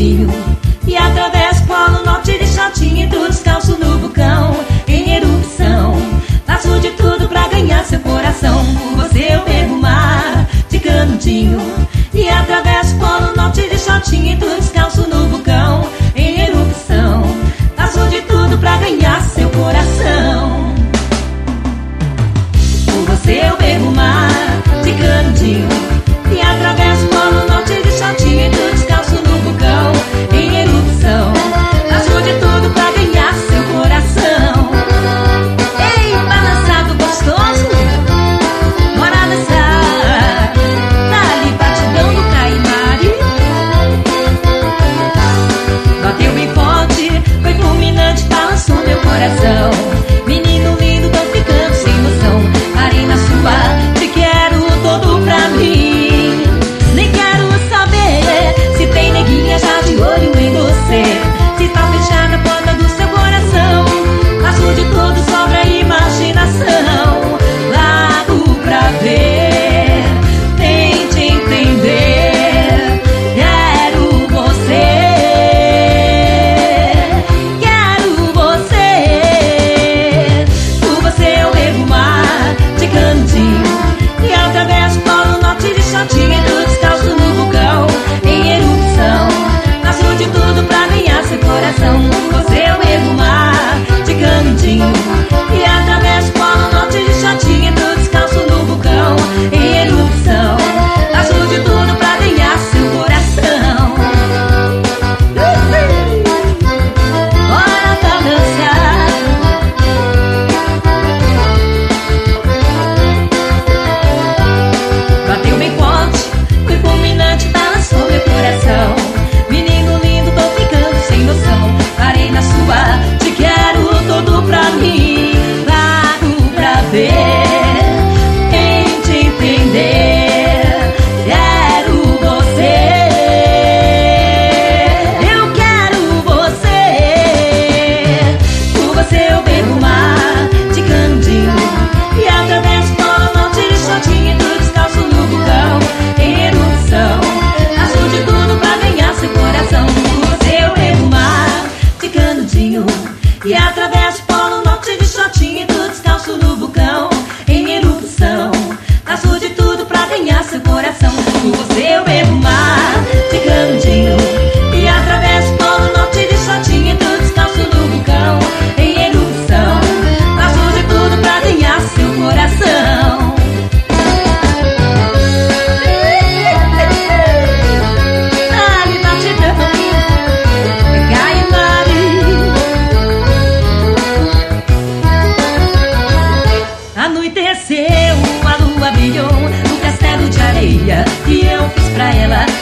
ticandinho. E atravesso o Polo Norte de shortinho e tudo descalço no vulcão em erupção. Faço de tudo pra ganhar seu coração. Por você eu bebo o mar de canudinho. E atravesso o Polo Norte de shortinho e tudo descalço no vulcão em erupção. Faço de tudo pra ganhar seu coração. Por você eu bebo o mar de canudinho. E atravesso o Polo Norte de shortinho e tudo descalço no vulcão em erupção. Faço de tudo pra ganhar seu coração. Ei, balançado gostoso, bora dançar. Dali batidão do Caimari. Bateu bem forte, foi fulminante, balançou meu coração. Menino lindo, tô ficando sem noção. Parei na sua, te quero todo pra mim. Nem quero saber se tem neguinha já de olho em você. Se tá fechada a porta do seu coração. Faço de tudo, sobra imaginação. Largo pra ver, tente entender. Quero você, quero você. Por você eu bebo o mar de canudinho. E atravesso o Polo Norte de shortinho e tudo descalço no vulcão em erupção. Faço de tudo pra ganhar seu coração. Você eu bebo o mar de canudinho. E atravesso o Polo Norte de shortinho e tudo descalço no vulcão em erupção. Faço de tudo pra ganhar seu coração. Bora pra dançar. Bateu bem forte, foi fulminante, balançou meu coração. Menino lindo, tô ficando sem noção. Parei na sua, te quero todo pra mim. Largo pra ver, tente entender. Quero você, eu quero você. Por você eu bebo o mar de canudinho. E atravesso o Polo Norte de shortinho e tudo descalço no vulcão em erupção. Faço de tudo pra ganhar seu coração. Por você eu bebo o mar de canudinho. E atravesso o Polo Norte de shortinho e tudo descalço no vulcão em erupção. Faço de tudo pra ganhar seu coração. Por você eu bebo o mar de canudinho. E atravesso o Polo Norte de shortinho e tudo descalço no vulcão em erupção. Faço de tudo pra ganhar seu coração. Dali batidão, Caimari. Anoiteceu, a lua brilhou no castelo de areia. E eu fiz pra ela